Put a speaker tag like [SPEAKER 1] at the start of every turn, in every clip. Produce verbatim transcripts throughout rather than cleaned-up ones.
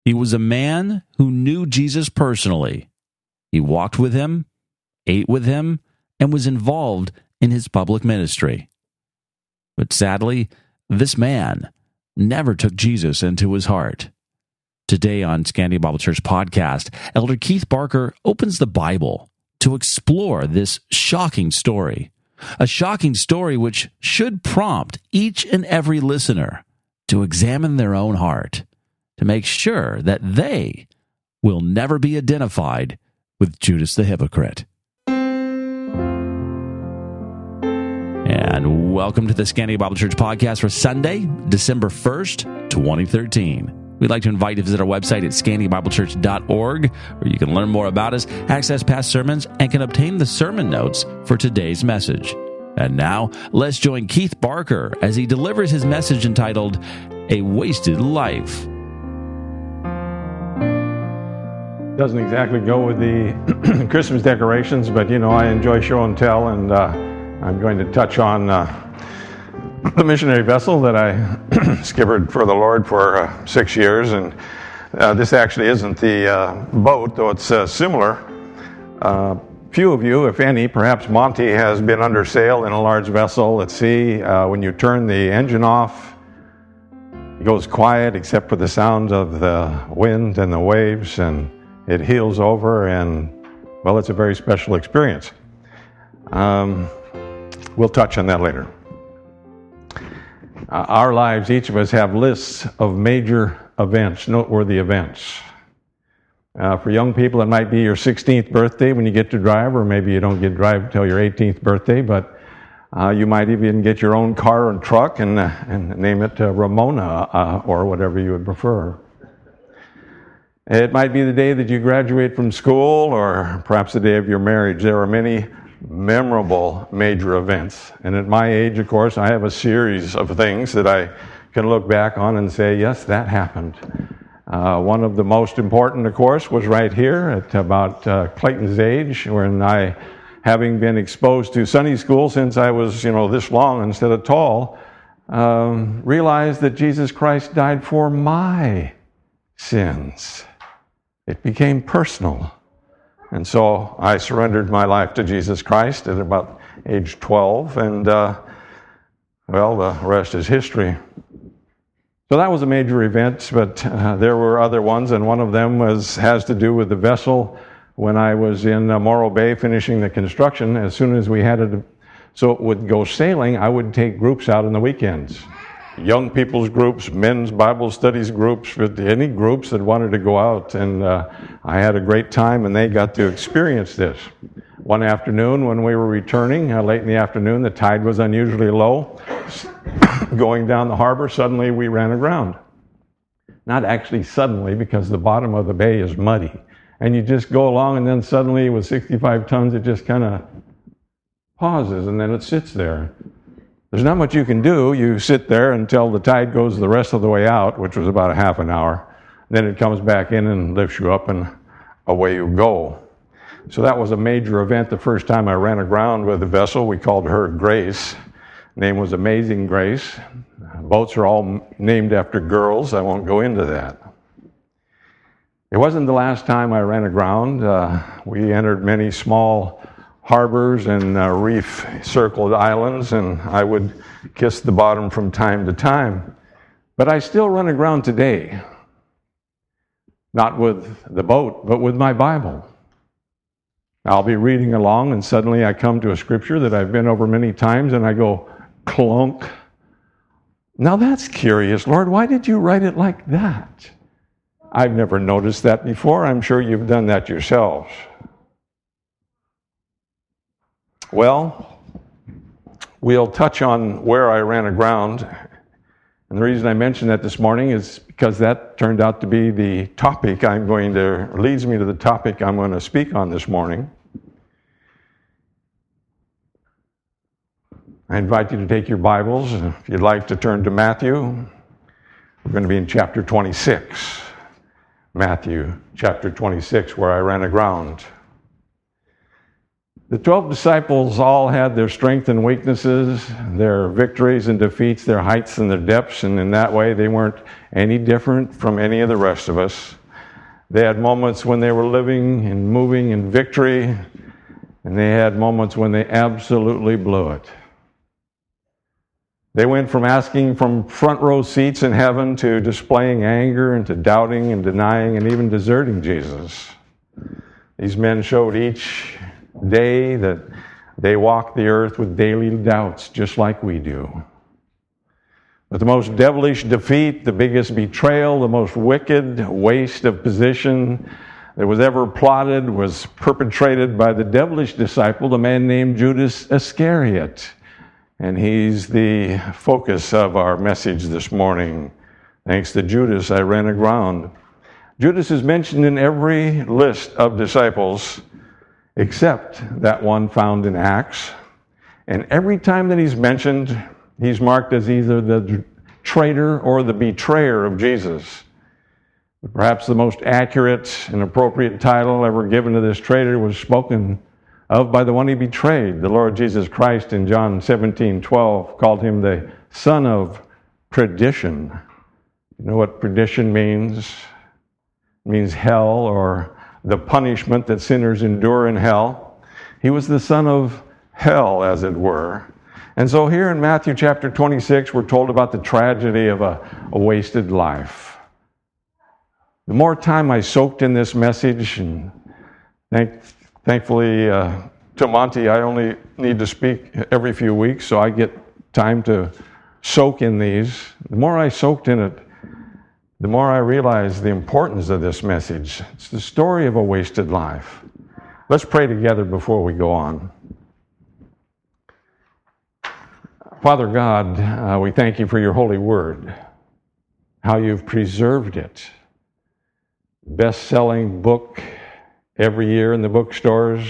[SPEAKER 1] He was a man who knew Jesus personally. He walked with him, ate with him, and was involved in his public ministry. But sadly, this man never took Jesus into his heart. Today on Scandia Bible Church Podcast, Elder Keith Barker opens the Bible to explore this shocking story. A shocking story which should prompt each and every listener to examine their own heart, to make sure that they will never be identified with Judas the hypocrite. And welcome to the Scandia Bible Church Podcast for Sunday, December first, twenty thirteen. We'd like to invite you to visit our website at scandia bible church dot org, where you can learn more about us, access past sermons, and can obtain the sermon notes for today's message. And now, let's join Keith Barker as he delivers his message entitled, A Wasted Life.
[SPEAKER 2] Doesn't exactly go with the Christmas decorations, but you know, I enjoy show and tell, and uh, I'm going to touch on uh, the missionary vessel that I skippered for the Lord for uh, six years, and uh, this actually isn't the uh, boat, though it's uh, similar. Uh, few of you, if any, perhaps Monty has been under sail in a large vessel at sea. Uh, when you turn the engine off, it goes quiet except for the sound of the wind and the waves, and it heels over, and, well, it's a very special experience. Um, we'll touch on that later. Uh, our lives, each of us, have lists of major events, noteworthy events. Uh, for young people, it might be your sixteenth birthday when you get to drive, or maybe you don't get to drive until your eighteenth birthday, but uh, you might even get your own car and truck and, uh, and name it uh, Ramona uh, or whatever you would prefer. It might be the day that you graduate from school, or perhaps the day of your marriage. There are many memorable major events. And at my age, of course, I have a series of things that I can look back on and say, yes, that happened. Uh, one of the most important, of course, was right here at about uh, Clayton's age, when I, having been exposed to Sunday school since I was, you know, this long instead of tall, um, realized that Jesus Christ died for my sins. It became personal. And so I surrendered my life to Jesus Christ at about age twelve, and, uh, well, the rest is history. So that was a major event, but uh, there were other ones, and one of them was has to do with the vessel. When I was in uh, Morro Bay finishing the construction, as soon as we had it, so it would go sailing, I would take groups out on the weekends. Young people's groups, men's Bible studies groups, any groups that wanted to go out, and uh, I had a great time, and they got to experience this. One afternoon when we were returning, uh, late in the afternoon, the tide was unusually low. Going down the harbor, suddenly we ran aground. Not actually suddenly, because the bottom of the bay is muddy. And you just go along, and then suddenly with sixty-five tons, it just kind of pauses, and then it sits there. There's not much you can do. You sit there until the tide goes the rest of the way out, which was about a half an hour. Then it comes back in and lifts you up, and away you go. So that was a major event. The first time I ran aground with a vessel, we called her Grace. Name was Amazing Grace. Boats are all named after girls. I won't go into that. It wasn't the last time I ran aground. Uh, we entered many small harbors and uh, reef-circled islands, and I would kiss the bottom from time to time. But I still run aground today. Not with the boat, but with my Bible. I'll be reading along, and suddenly I come to a scripture that I've been over many times, and I go, clunk. Now that's curious, Lord. Why did you write it like that? I've never noticed that before. I'm sure you've done that yourselves. Well, we'll touch on where I ran aground. And the reason I mentioned that this morning is because that turned out to be the topic I'm going to, leads me to the topic I'm going to speak on this morning. I invite you to take your Bibles. If you'd like to turn to Matthew, we're going to be in chapter twenty-six. Matthew chapter twenty-six, where I ran aground. The twelve disciples all had their strengths and weaknesses, their victories and defeats, their heights and their depths, and in that way they weren't any different from any of the rest of us. They had moments when they were living and moving in victory, and they had moments when they absolutely blew it. They went from asking from front row seats in heaven to displaying anger and to doubting and denying and even deserting Jesus. These men showed each day that they walk the earth with daily doubts, just like we do. But the most devilish defeat, the biggest betrayal, the most wicked waste of position that was ever plotted was perpetrated by the devilish disciple, a man named Judas Iscariot. And he's the focus of our message this morning. Thanks to Judas, I ran aground. Judas is mentioned in every list of disciples except that one found in Acts. And every time that he's mentioned, he's marked as either the traitor or the betrayer of Jesus. Perhaps the most accurate and appropriate title ever given to this traitor was spoken of by the one he betrayed. The Lord Jesus Christ in John seventeen twelve called him the son of perdition. You know what perdition means? It means hell, or the punishment that sinners endure in hell. He was the son of hell, as it were. And so here in Matthew chapter twenty-six, we're told about the tragedy of a, a wasted life. The more time I soaked in this message, and thank, thankfully uh, to Monty, I only need to speak every few weeks, so I get time to soak in these. The more I soaked in it, the more I realized the importance of this message. It's the story of a wasted life. Let's pray together before we go on. Father God, uh, we thank you for your holy word, how you've preserved it. Best-selling book every year in the bookstores.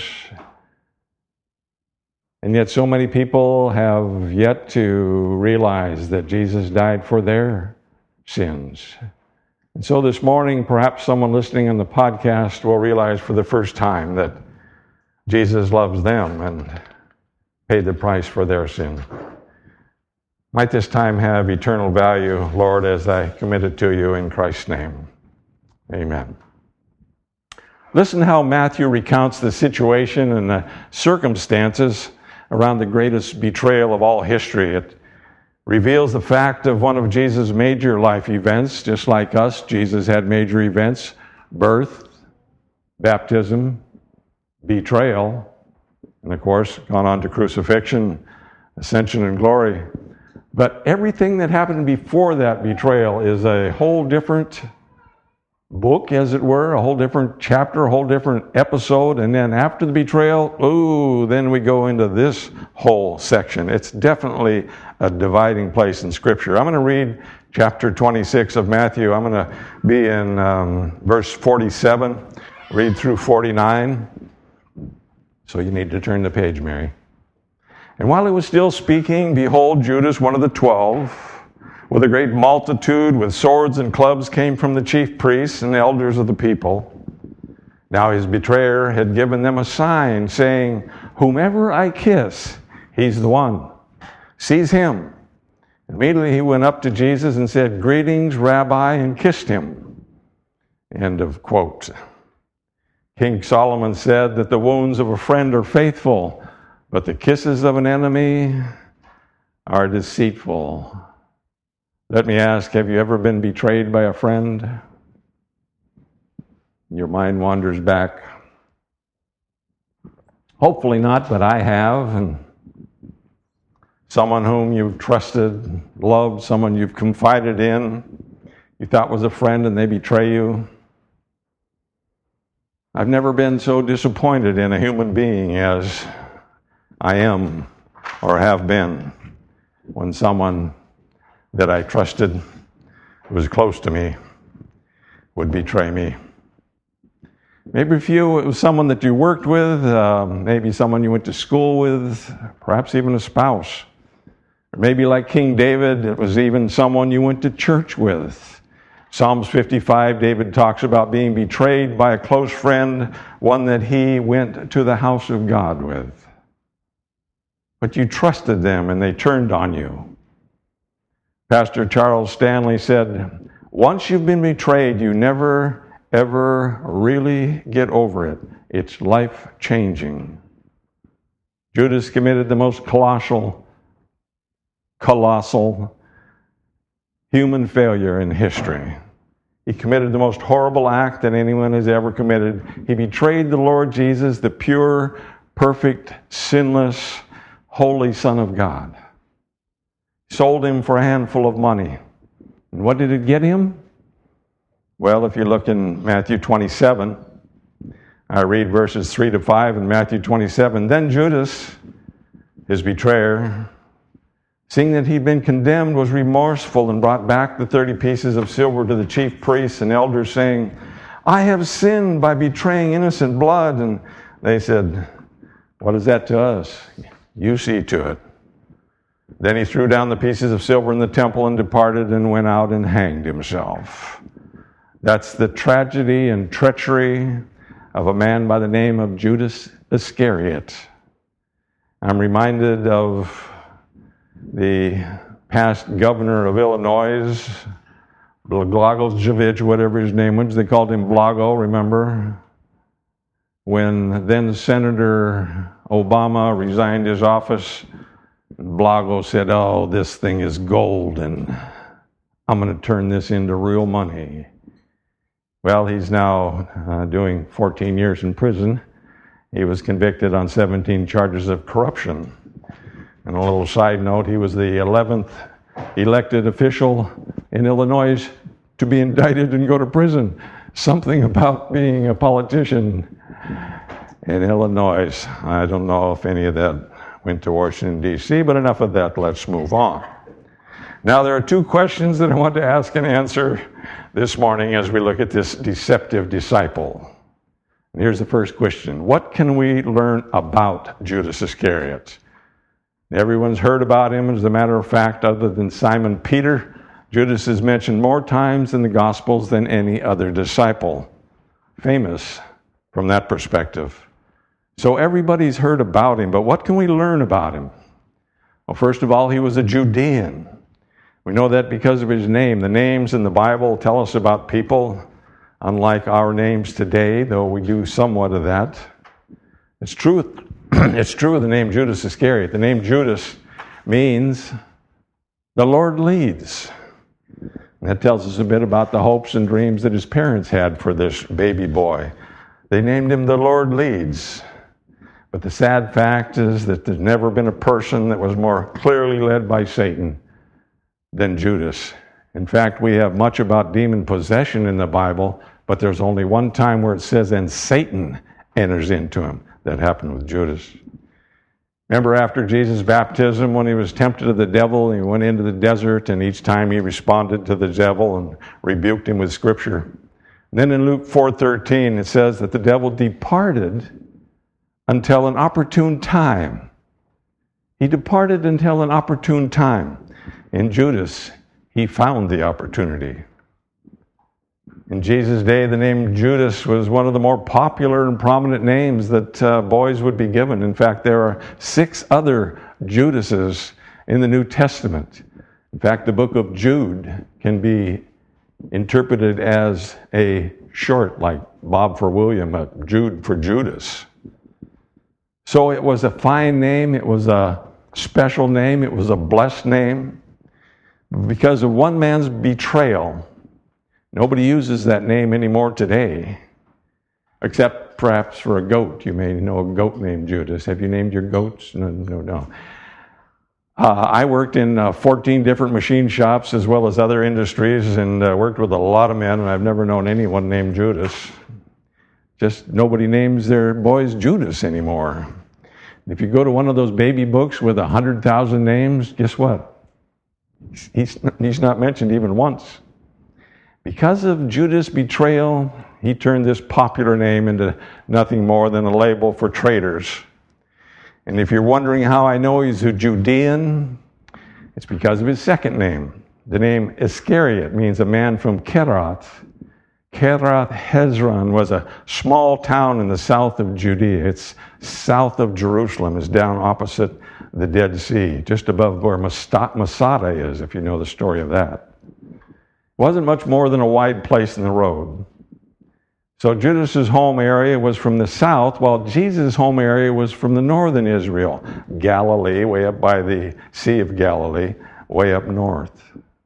[SPEAKER 2] And yet so many people have yet to realize that Jesus died for their sins. And so this morning, perhaps someone listening on the podcast will realize for the first time that Jesus loves them and paid the price for their sin. Might this time have eternal value, Lord, as I commit it to you in Christ's name. Amen. Listen how Matthew recounts the situation and the circumstances around the greatest betrayal of all history. It reveals the fact of one of Jesus' major life events. Just like us, Jesus had major events: birth, baptism, betrayal, and of course, gone on to crucifixion, ascension, and glory. But everything that happened before that betrayal is a whole different book, as it were, a whole different chapter, a whole different episode. And then after the betrayal, ooh, then we go into this whole section. It's definitely a dividing place in Scripture. I'm going to read chapter twenty-six of Matthew. I'm going to be in um, verse forty-seven, read through forty-nine. So you need to turn the page, Mary. And while he was still speaking, behold, Judas, one of the twelve, with a great multitude, with swords and clubs, came from the chief priests and the elders of the people. Now his betrayer had given them a sign, saying, "Whomever I kiss, he's the one. Seize him." Immediately he went up to Jesus and said, "Greetings, Rabbi," and kissed him. End of quote. King Solomon said that the wounds of a friend are faithful, but the kisses of an enemy are deceitful. Let me ask, have you ever been betrayed by a friend? Your mind wanders back. Hopefully not, but I have. And someone whom you've trusted, loved, someone you've confided in, you thought was a friend, and they betray you. I've never been so disappointed in a human being as I am or have been when someone that I trusted, who was close to me, would betray me. Maybe for you, it was someone that you worked with, uh, maybe someone you went to school with, perhaps even a spouse. Or maybe like King David, it was even someone you went to church with. Psalms fifty-five, David talks about being betrayed by a close friend, one that he went to the house of God with. But you trusted them and they turned on you. Pastor Charles Stanley said, once you've been betrayed, you never, ever really get over it. It's life-changing. Judas committed the most colossal, colossal human failure in history. He committed the most horrible act that anyone has ever committed. He betrayed the Lord Jesus, the pure, perfect, sinless, holy Son of God. Sold him for a handful of money. And what did it get him? Well, if you look in Matthew twenty-seven, I read verses three to five in Matthew twenty-seven. Then Judas, his betrayer, seeing that he'd been condemned, was remorseful and brought back the thirty pieces of silver to the chief priests and elders, saying, I have sinned by betraying innocent blood. And they said, what is that to us? You see to it. Then he threw down the pieces of silver in the temple and departed and went out and hanged himself. That's the tragedy and treachery of a man by the name of Judas Iscariot. I'm reminded of the past governor of Illinois, Blagojevich, whatever his name was. They called him Blago, remember? When then Senator Obama resigned his office, Blago said, oh, this thing is gold, and I'm going to turn this into real money. Well, he's now uh, doing fourteen years in prison. He was convicted on seventeen charges of corruption. And a little side note, he was the eleventh elected official in Illinois to be indicted and go to prison. Something about being a politician in Illinois. I don't know if any of that went to Washington, D C, but enough of that. Let's move on. Now, there are two questions that I want to ask and answer this morning as we look at this deceptive disciple. And here's the first question. What can we learn about Judas Iscariot? Everyone's heard about him. As a matter of fact, other than Simon Peter, Judas is mentioned more times in the Gospels than any other disciple. Famous from that perspective. So everybody's heard about him, but what can we learn about him? Well, first of all, he was a Judean. We know that because of his name. The names in the Bible tell us about people, unlike our names today, though we do somewhat of that. It's true, it's true of the name Judas Iscariot. The name Judas means the Lord leads. And that tells us a bit about the hopes and dreams that his parents had for this baby boy. They named him the Lord leads. But the sad fact is that there's never been a person that was more clearly led by Satan than Judas. In fact, we have much about demon possession in the Bible, but there's only one time where it says, and Satan enters into him. That happened with Judas. Remember after Jesus' baptism, when he was tempted of the devil, he went into the desert, and each time he responded to the devil and rebuked him with Scripture. And then in Luke four thirteen, it says that the devil departed until an opportune time. He departed until an opportune time. In Judas, he found the opportunity. In Jesus' day, the name Judas was one of the more popular and prominent names that uh, boys would be given. In fact, there are six other Judases in the New Testament. In fact, the book of Jude can be interpreted as a short, like Bob for William, a Jude for Judas. So it was a fine name, it was a special name, it was a blessed name. Because of one man's betrayal, nobody uses that name anymore today, except perhaps for a goat. You may know a goat named Judas. Have you named your goats? No, no, no. Uh, I worked in uh, fourteen different machine shops as well as other industries, and uh, worked with a lot of men, and I've never known anyone named Judas. Just nobody names their boys Judas anymore. If you go to one of those baby books with one hundred thousand names, guess what? He's, he's not mentioned even once. Because of Judas' betrayal, he turned this popular name into nothing more than a label for traitors. And if you're wondering how I know he's a Judean, it's because of his second name. The name Iscariot means a man from Kerath. Kerath Hezron was a small town in the south of Judea. It's south of Jerusalem. It's down opposite the Dead Sea, just above where Masada is, if you know the story of that. It wasn't much more than a wide place in the road. So Judas's home area was from the south, while Jesus' home area was from the northern Israel, Galilee, way up by the Sea of Galilee, way up north.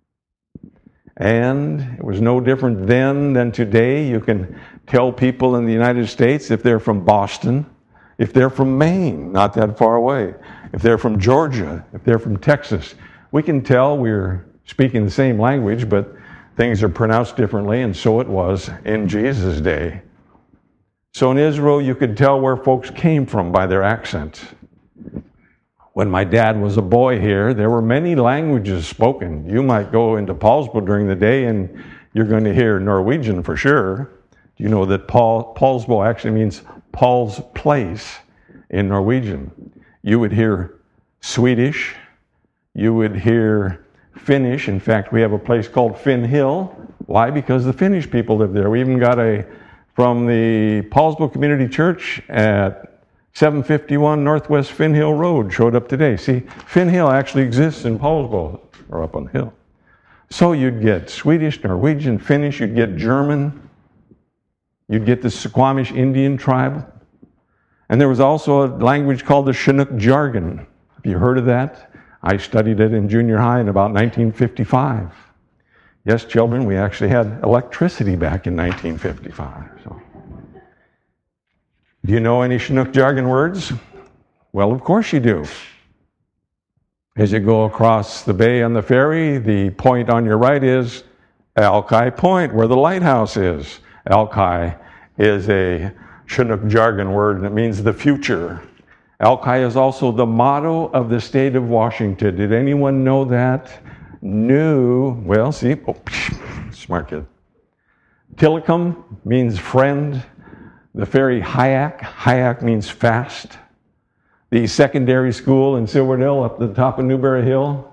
[SPEAKER 2] And it was no different then than today. You can tell people in the United States if they're from Boston, if they're from Maine, not that far away, if they're from Georgia, if they're from Texas. We can tell we're speaking the same language, but things are pronounced differently, and so it was in Jesus' day. So in Israel, you could tell where folks came from by their accent. When my dad was a boy here, there were many languages spoken. You might go into Paulsbo during the day, and you're going to hear Norwegian for sure. Do you know that Paul, Paulsbo actually means Paul's place in Norwegian? You would hear Swedish. You would hear Finnish. In fact, we have a place called Finn Hill. Why? Because the Finnish people live there. We even got a, from the Paulsbo Community Church at seven fifty-one Northwest Finn Hill Road, showed up today. See, Finn Hill actually exists in Paulsbo, or up on the hill. So you'd get Swedish, Norwegian, Finnish, you'd get German, you'd get the Suquamish Indian tribe. And there was also a language called the Chinook jargon. Have you heard of that? I studied it in junior high in about nineteen fifty-five. Yes, children, we actually had electricity back in nineteen fifty-five. So. Do you know any Chinook jargon words? Well, of course you do. As you go across the bay on the ferry, the point on your right is Alki Point, where the lighthouse is. Alki is a Chinook jargon word, and it means the future. Alki is also the motto of the state of Washington. Did anyone know that? No. Well, see, oh, smart kid. Tillicum means friend. The ferry Hyak, Hyak means fast. The secondary school in Silverdale up the top of Newberry Hill,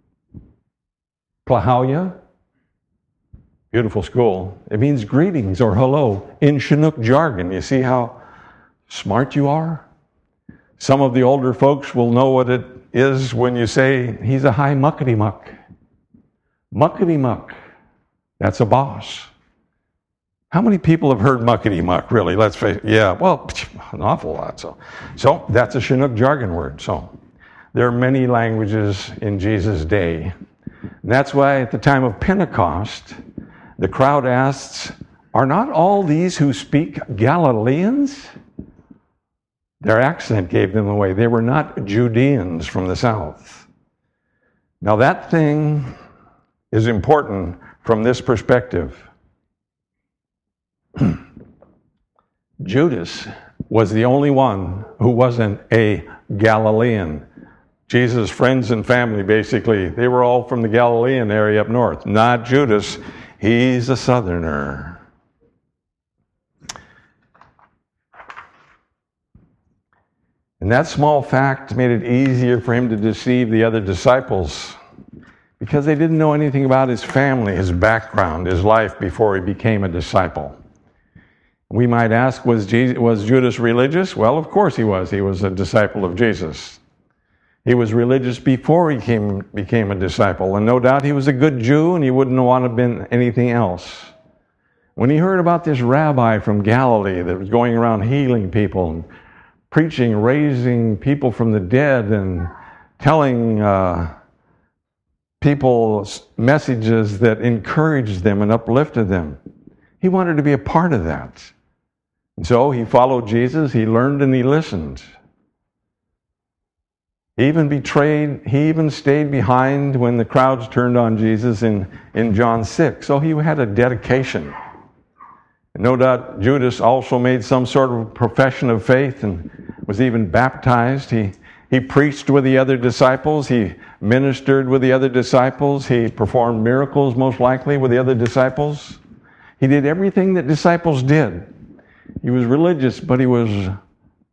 [SPEAKER 2] Plahowya, beautiful school. It means greetings or hello in Chinook jargon. You see how smart you are? Some of the older folks will know what it is when you say, he's a high muckety muck. Muckety muck, that's a boss. How many people have heard muckety muck, really? Let's face it. Yeah, well, an awful lot. So, so that's a Chinook jargon word. So there are many languages in Jesus' day. And that's why at the time of Pentecost, the crowd asks, are not all these who speak Galileans? Their accent gave them away. They were not Judeans from the south. Now that thing is important from this perspective. Judas was the only one who wasn't a Galilean. Jesus' friends and family, basically, they were all from the Galilean area up north. Not Judas. He's a southerner. And that small fact made it easier for him to deceive the other disciples because they didn't know anything about his family, his background, his life before he became a disciple. We might ask, was, Jesus, was Judas religious? Well, of course he was. He was a disciple of Jesus. He was religious before he came, became a disciple. And no doubt he was a good Jew and he wouldn't want to have been anything else. When he heard about this rabbi from Galilee that was going around healing people and preaching, raising people from the dead and telling uh, people messages that encouraged them and uplifted them, he wanted to be a part of that. And so he followed Jesus, he learned and he listened. He even betrayed, he even stayed behind when the crowds turned on Jesus in, in John six. So he had a dedication. And no doubt Judas also made some sort of profession of faith and was even baptized. He, he preached with the other disciples. He ministered with the other disciples. He performed miracles, most likely, with the other disciples. He did everything that disciples did. He was religious, but he was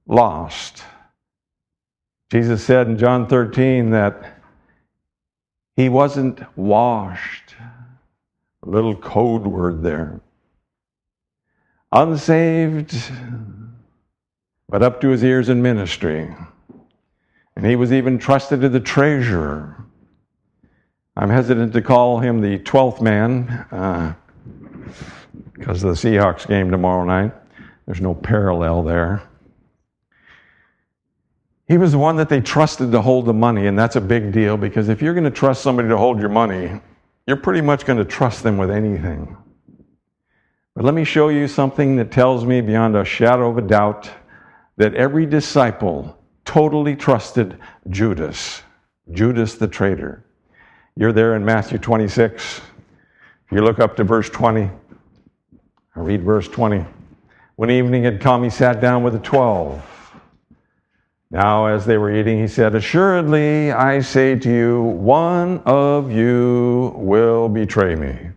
[SPEAKER 2] lost. Jesus said in John thirteen that He wasn't washed. A little code word there. Unsaved, but up to his ears in ministry. And he was even trusted to the treasurer. I'm hesitant to call him the twelfth man uh, because of the Seahawks game tomorrow night. There's no parallel there. He was the one that they trusted to hold the money, and that's a big deal because if you're going to trust somebody to hold your money, you're pretty much going to trust them with anything. But let me show you something that tells me beyond a shadow of a doubt that every disciple totally trusted Judas, Judas the traitor. You're there in Matthew twenty-six. If you look up to verse twenty, I read verse twenty. When evening had come, he sat down with the twelve. Now, as they were eating, he said, "Assuredly, I say to you, one of you will betray me."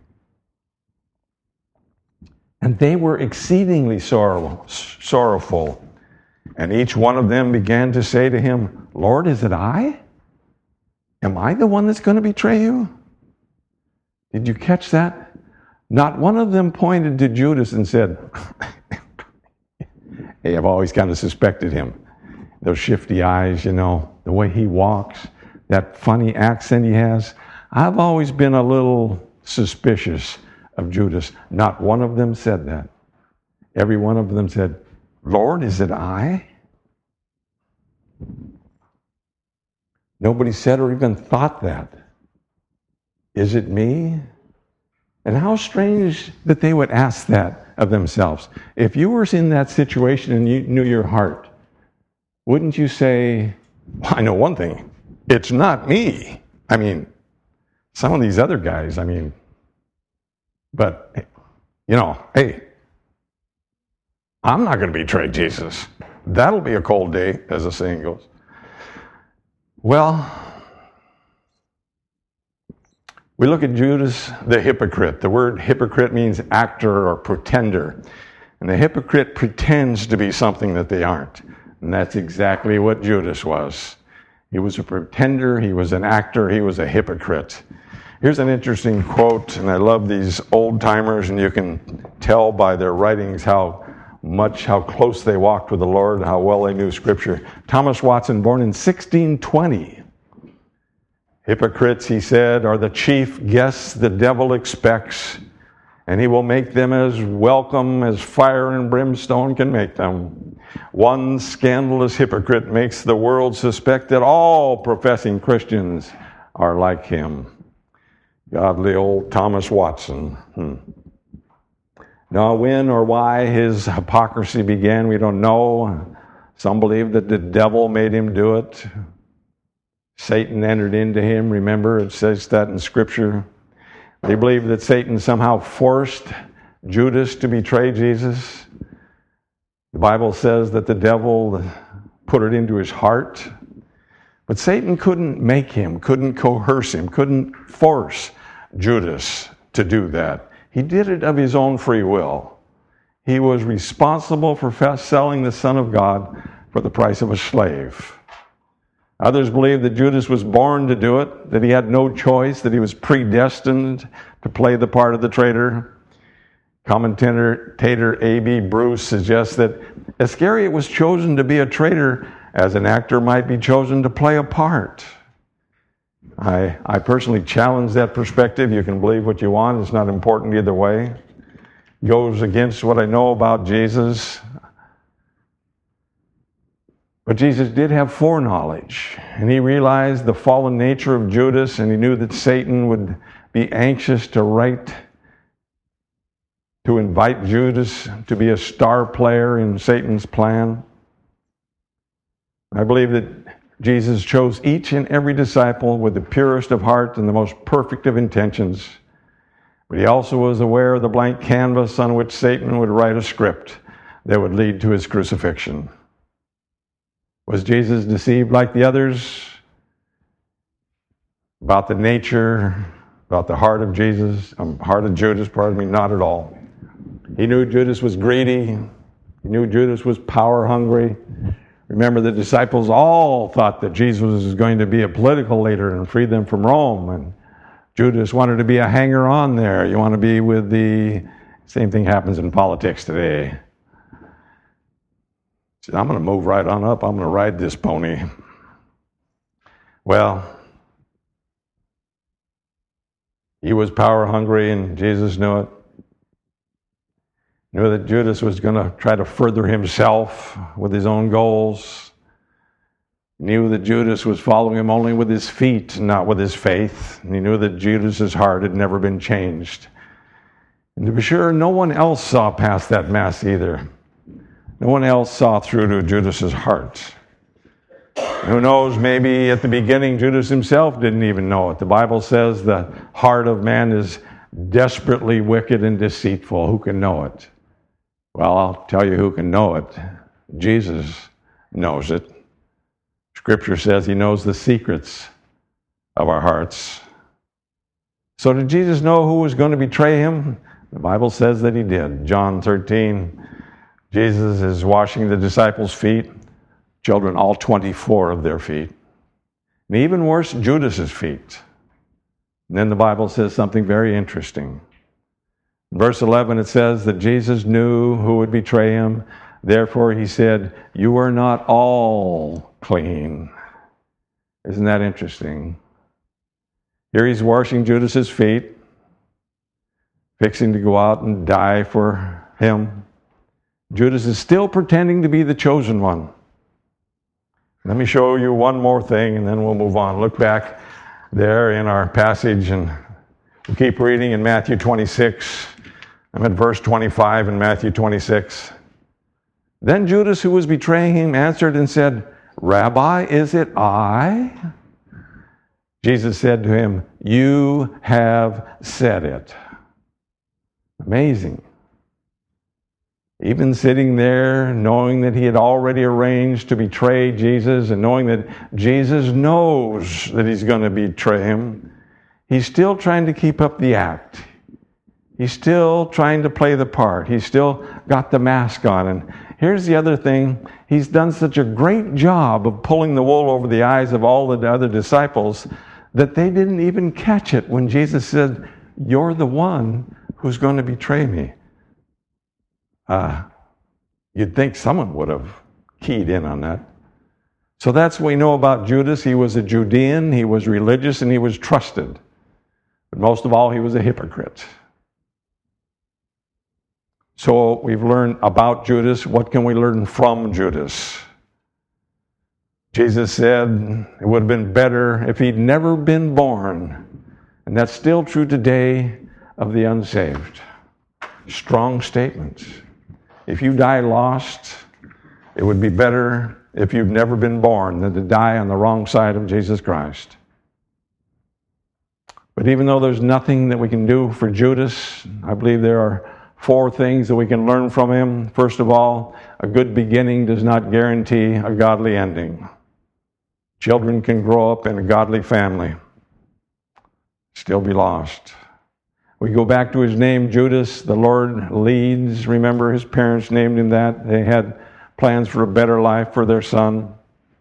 [SPEAKER 2] And they were exceedingly sorrow, sorrowful. And each one of them began to say to him, "Lord, is it I? Am I the one that's going to betray you?" Did you catch that? Not one of them pointed to Judas and said, "Hey, I've always kind of suspected him. Those shifty eyes, you know, the way he walks, that funny accent he has. I've always been a little suspicious of Judas." Not one of them said that. Every one of them said, "Lord, is it I?" Nobody said or even thought that. Is it me? And how strange that they would ask that of themselves. If you were in that situation and you knew your heart, wouldn't you say, well, I know one thing, it's not me. I mean, some of these other guys, I mean, but, you know, hey, I'm not going to betray Jesus. That'll be a cold day, as the saying goes. Well, we look at Judas the hypocrite. The word hypocrite means actor or pretender. And the hypocrite pretends to be something that they aren't. And that's exactly what Judas was. He was a pretender, he was an actor, he was a hypocrite. Here's an interesting quote, and I love these old-timers, and you can tell by their writings how much, how close they walked with the Lord, how well they knew Scripture. Thomas Watson, born in sixteen twenty. Hypocrites, he said, are the chief guests the devil expects, and he will make them as welcome as fire and brimstone can make them. One scandalous hypocrite makes the world suspect that all professing Christians are like him. Godly old Thomas Watson. Hmm. Now, when or why his hypocrisy began, we don't know. Some believe that the devil made him do it. Satan entered into him. Remember, it says that in Scripture. They believe that Satan somehow forced Judas to betray Jesus. The Bible says that the devil put it into his heart. But Satan couldn't make him, couldn't coerce him, couldn't force Judas to do that. He did it of his own free will. He was responsible for selling the Son of God for the price of a slave. Others believe that Judas was born to do it, that he had no choice, that he was predestined to play the part of the traitor. Commentator A B Bruce suggests that Iscariot was chosen to be a traitor as an actor might be chosen to play a part. I, I personally challenge that perspective. You can believe what you want. It's not important either way. It goes against what I know about Jesus. But Jesus did have foreknowledge, and he realized the fallen nature of Judas, and he knew that Satan would be anxious to write, to invite Judas to be a star player in Satan's plan. I believe that Jesus chose each and every disciple with the purest of heart and the most perfect of intentions. But he also was aware of the blank canvas on which Satan would write a script that would lead to his crucifixion. Was Jesus deceived like the others about the nature, about the heart of Jesus, um, heart of Judas, pardon me? Not at all. He knew Judas was greedy. He knew Judas was power hungry. Remember, the disciples all thought that Jesus was going to be a political leader and free them from Rome. And Judas wanted to be a hanger-on there. You want to be with the... Same thing happens in politics today. He said, I'm going to move right on up. I'm going to ride this pony. Well, he was power hungry, and Jesus knew it. Knew that Judas was going to try to further himself with his own goals. Knew that Judas was following him only with his feet, not with his faith. And he knew that Judas's heart had never been changed. And to be sure, no one else saw past that mask either. No one else saw through to Judas's heart. Who knows, maybe at the beginning Judas himself didn't even know it. The Bible says the heart of man is desperately wicked and deceitful. Who can know it? Well, I'll tell you who can know it. Jesus knows it. Scripture says he knows the secrets of our hearts. So did Jesus know who was going to betray him? The Bible says that he did. John thirteen, Jesus is washing the disciples' feet, children, all twenty-four of their feet. And even worse, Judas's feet. And then the Bible says something very interesting. In verse eleven, it says that Jesus knew who would betray him. Therefore, he said, you are not all clean. Isn't that interesting? Here he's washing Judas's feet, fixing to go out and die for him. Judas is still pretending to be the chosen one. Let me show you one more thing, and then we'll move on. Look back there in our passage, and we'll keep reading in Matthew twenty-six. I'm at verse twenty-five in Matthew twenty-six. Then Judas, who was betraying him, answered and said, Rabbi, is it I? Jesus said to him, you have said it. Amazing. Even sitting there, knowing that he had already arranged to betray Jesus, and knowing that Jesus knows that he's going to betray him, he's still trying to keep up the act. He's still trying to play the part. He's still got the mask on. And here's the other thing. He's done such a great job of pulling the wool over the eyes of all the other disciples that they didn't even catch it when Jesus said, you're the one who's going to betray me. Uh, you'd think someone would have keyed in on that. So that's what we know about Judas. He was a Judean, he was religious, and he was trusted. But most of all, he was a hypocrite. So we've learned about Judas. What can we learn from Judas? Jesus said it would have been better if he'd never been born. And that's still true today of the unsaved. Strong statements. If you die lost, it would be better if you've never been born than to die on the wrong side of Jesus Christ. But even though there's nothing that we can do for Judas, I believe there are four things that we can learn from him. First of all, a good beginning does not guarantee a godly ending. Children can grow up in a godly family, still be lost. We go back to his name, Judas. The Lord leads. Remember, his parents named him that. They had plans for a better life for their son.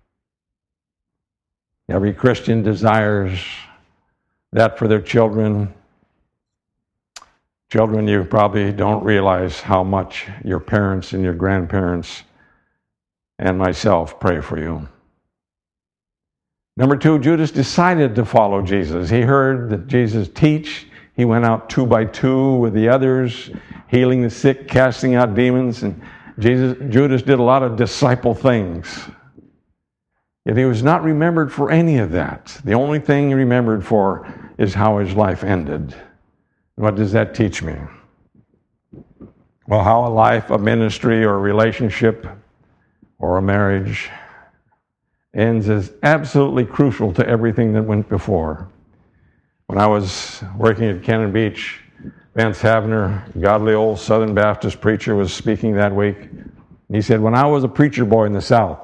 [SPEAKER 2] Every Christian desires that for their children. Children, you probably don't realize how much your parents and your grandparents and myself pray for you. Number two, Judas decided to follow Jesus. He heard that Jesus teach. He went out two by two with the others, healing the sick, casting out demons, and Jesus, Judas did a lot of disciple things. Yet he was not remembered for any of that. The only thing he remembered for is how his life ended. What does that teach me? Well, how a life, a ministry, or a relationship, or a marriage ends is absolutely crucial to everything that went before. When I was working at Cannon Beach, Vance Havner, godly old Southern Baptist preacher, was speaking that week. And he said, when I was a preacher boy in the South,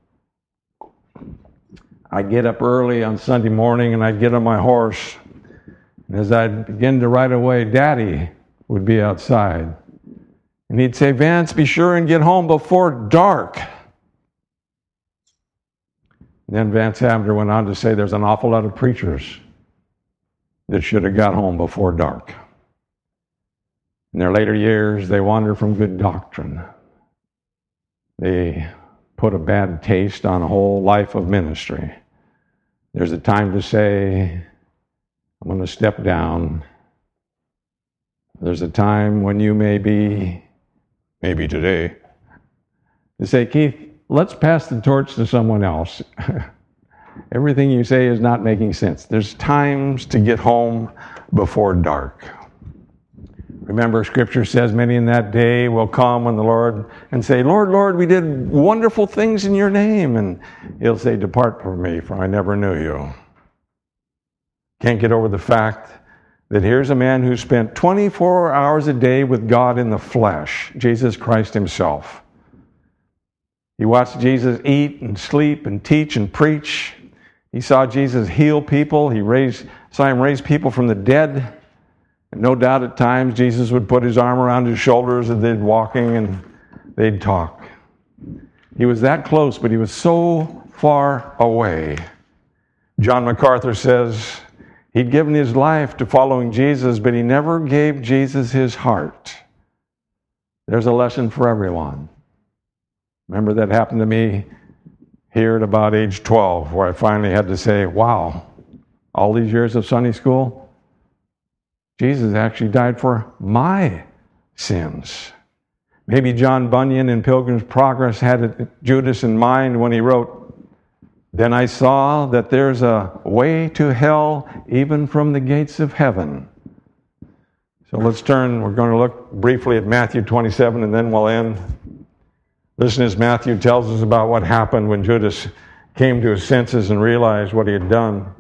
[SPEAKER 2] I'd get up early on Sunday morning and I'd get on my horse. And as I'd begin to ride away, Daddy would be outside. And he'd say, Vance, be sure and get home before dark. Then Vance Havner went on to say there's an awful lot of preachers that should have got home before dark. In their later years, they wander from good doctrine. They put a bad taste on a whole life of ministry. There's a time to say, I'm going to step down. There's a time when you may be, maybe today, to say, Keith, let's pass the torch to someone else. Everything you say is not making sense. There's times to get home before dark. Remember, Scripture says, many in that day will come when the Lord and say, Lord, Lord, we did wonderful things in your name. And he'll say, depart from me, for I never knew you. Can't get over the fact that here's a man who spent twenty-four hours a day with God in the flesh, Jesus Christ himself. He watched Jesus eat and sleep and teach and preach. He saw Jesus heal people. He raised, saw him raise people from the dead. And no doubt at times Jesus would put his arm around his shoulders and they'd walking and they'd talk. He was that close, but he was so far away. John MacArthur says he'd given his life to following Jesus, but he never gave Jesus his heart. There's a lesson for everyone. Remember that happened to me here at about age twelve, where I finally had to say, wow, all these years of Sunday school, Jesus actually died for my sins. Maybe John Bunyan in Pilgrim's Progress had Judas in mind when he wrote, then I saw that there's a way to hell even from the gates of heaven. So let's turn, we're going to look briefly at Matthew twenty-seven and then we'll end. Listen as Matthew tells us about what happened when Judas came to his senses and realized what he had done.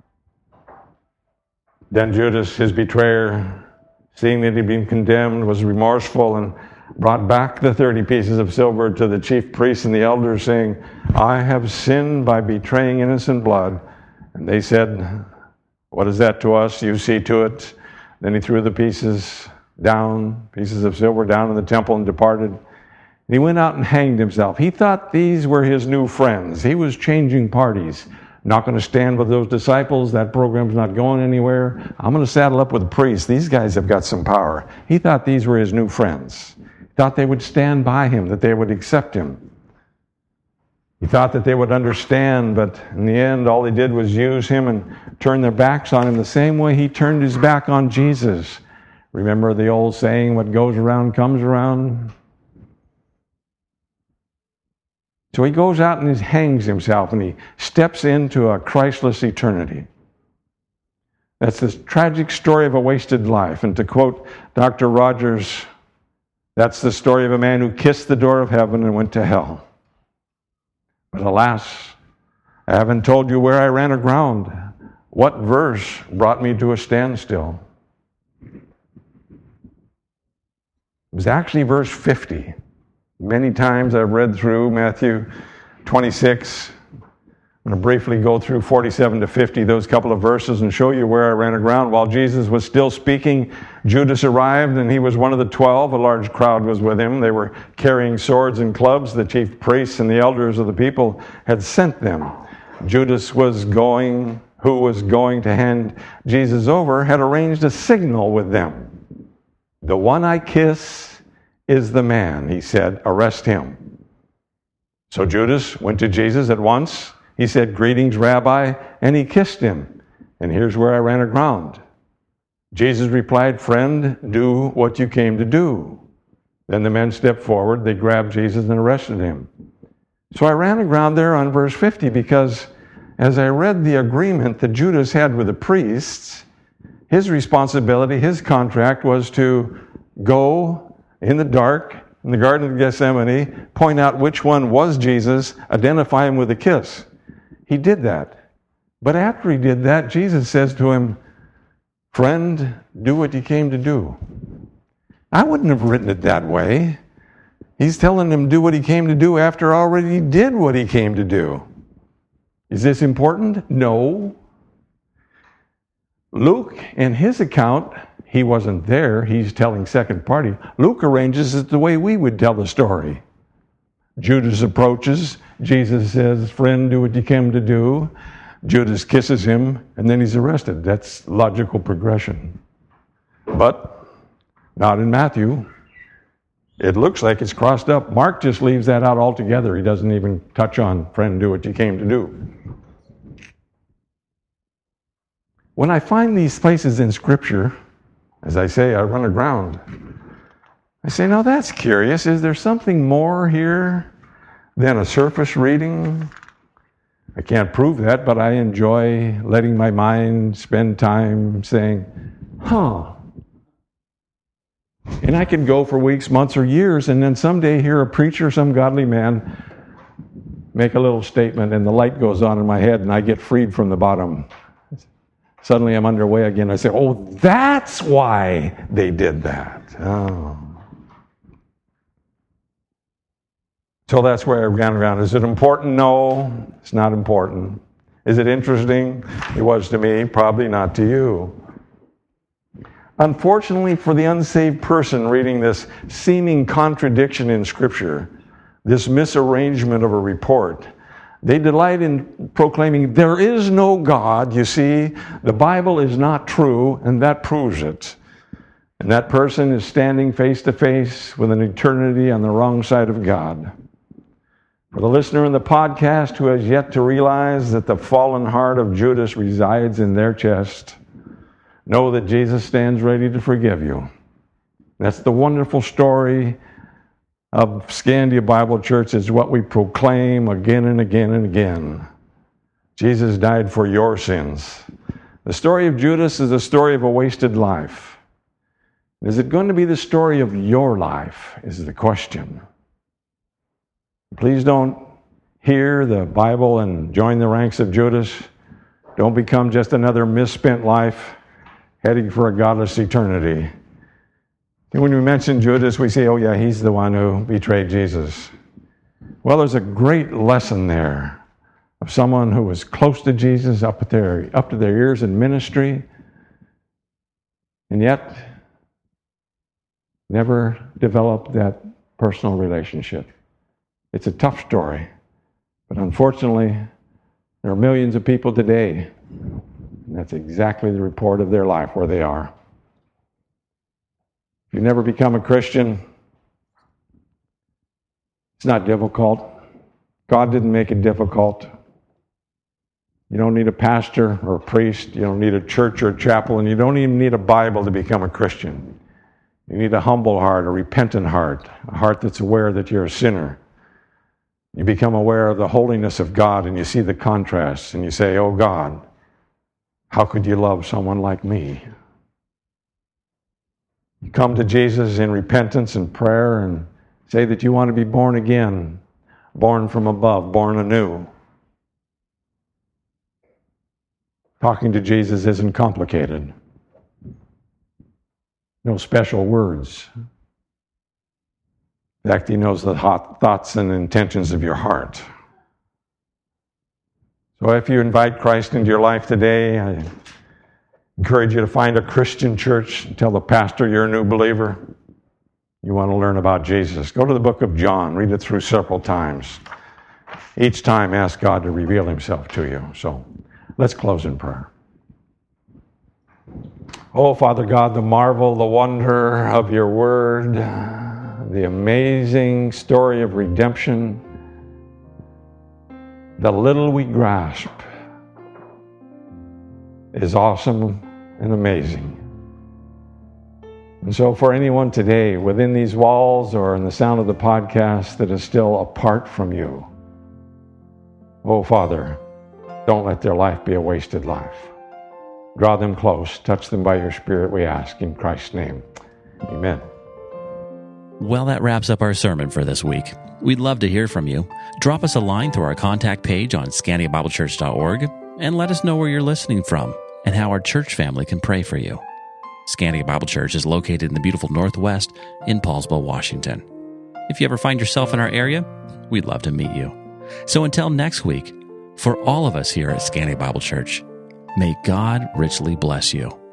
[SPEAKER 2] Then Judas, his betrayer, seeing that he'd been condemned, was remorseful and brought back the thirty pieces of silver to the chief priests and the elders, saying, I have sinned by betraying innocent blood. And they said, what is that to us? You see to it. Then he threw the pieces down, pieces of silver down in the temple and departed. And he went out and hanged himself. He thought these were his new friends. He was changing parties. Not going to stand with those disciples. That program's not going anywhere. I'm going to saddle up with the priests. These guys have got some power. He thought these were his new friends. He thought they would stand by him, that they would accept him. He thought that they would understand, but in the end, all they did was use him and turn their backs on him the same way he turned his back on Jesus. Remember the old saying, what goes around comes around? So he goes out and he hangs himself and he steps into a Christless eternity. That's this tragic story of a wasted life. And to quote Doctor Rogers, that's the story of a man who kissed the door of heaven and went to hell. But alas, I haven't told you where I ran aground. What verse brought me to a standstill? It was actually verse fifty. Many times I've read through Matthew twenty-six. I'm going to briefly go through forty-seven to fifty, those couple of verses, and show you where I ran aground. While Jesus was still speaking, Judas arrived, and he was one of the twelve. A large crowd was with him. They were carrying swords and clubs. The chief priests and the elders of the people had sent them. Judas was going, who was going to hand Jesus over, had arranged a signal with them. The one I kiss is the man, he said, arrest him. So Judas went to Jesus at once. He said, greetings, Rabbi, and he kissed him. And here's where I ran aground. Jesus replied, friend, do what you came to do. Then the men stepped forward, they grabbed Jesus and arrested him. So I ran aground there on verse fifty because as I read the agreement that Judas had with the priests, his responsibility, his contract was to go in the dark, in the Garden of Gethsemane, point out which one was Jesus, identify him with a kiss. He did that. But after he did that, Jesus says to him, friend, do what you came to do. I wouldn't have written it that way. He's telling him do what he came to do after already did what he came to do. Is this important? No. Luke, in his account, he wasn't there. He's telling second party. Luke arranges it the way we would tell the story. Judas approaches. Jesus says, "Friend, do what you came to do." Judas kisses him, and then he's arrested. That's logical progression. But not in Matthew. It looks like it's crossed up. Mark just leaves that out altogether. He doesn't even touch on, "Friend, do what you came to do." When I find these places in Scripture, as I say, I run aground. I say, now that's curious. Is there something more here than a surface reading? I can't prove that, but I enjoy letting my mind spend time saying, huh. And I can go for weeks, months, or years, and then someday hear a preacher, some godly man, make a little statement, and the light goes on in my head, and I get freed from the bottom. Suddenly I'm underway again. I say, oh, that's why they did that. Oh. So that's where I've gone around. Is it important? No, it's not important. Is it interesting? It was to me, probably not to you. Unfortunately for the unsaved person reading this seeming contradiction in Scripture, this misarrangement of a report, they delight in proclaiming there is no God. You see, the Bible is not true, and that proves it. And that person is standing face to face with an eternity on the wrong side of God. For the listener in the podcast who has yet to realize that the fallen heart of Judas resides in their chest, know that Jesus stands ready to forgive you. That's the wonderful story of Scandia Bible Church, is what we proclaim again and again and again. Jesus died for your sins. The story of Judas is the story of a wasted life. Is it going to be the story of your life, is the question. Please don't hear the Bible and join the ranks of Judas. Don't become just another misspent life heading for a godless eternity. And when we mention Judas, we say, oh yeah, he's the one who betrayed Jesus. Well, there's a great lesson there of someone who was close to Jesus, up, at their, up to their ears in ministry, and yet never developed that personal relationship. It's a tough story, but unfortunately, there are millions of people today, and that's exactly the report of their life, where they are. If you never become a Christian, it's not difficult. God didn't make it difficult. You don't need a pastor or a priest. You don't need a church or a chapel, and you don't even need a Bible to become a Christian. You need a humble heart, a repentant heart, a heart that's aware that you're a sinner. You become aware of the holiness of God, and you see the contrasts, and you say, oh God, how could you love someone like me? You come to Jesus in repentance and prayer and say that you want to be born again, born from above, born anew. Talking to Jesus isn't complicated. No special words. In fact, he knows the hot thoughts and intentions of your heart. So if you invite Christ into your life today, I encourage you to find a Christian church and tell the pastor you're a new believer. You want to learn about Jesus. Go to the book of John. Read it through several times. Each time, ask God to reveal himself to you. So let's close in prayer. Oh, Father God, the marvel, the wonder of your word, the amazing story of redemption, the little we grasp is awesome and amazing. And so for anyone today within these walls or in the sound of the podcast that is still apart from you, oh Father, don't let their life be a wasted life. Draw them close, touch them by your Spirit, we ask in Christ's name. Amen.
[SPEAKER 1] Well, that wraps up our sermon for this week. We'd love to hear from you. Drop us a line through our contact page on scandia bible church dot org and let us know where you're listening from and how our church family can pray for you. Scandia Bible Church is located in the beautiful Northwest in Paulsville, Washington. If you ever find yourself in our area, we'd love to meet you. So until next week, for all of us here at Scandia Bible Church, may God richly bless you.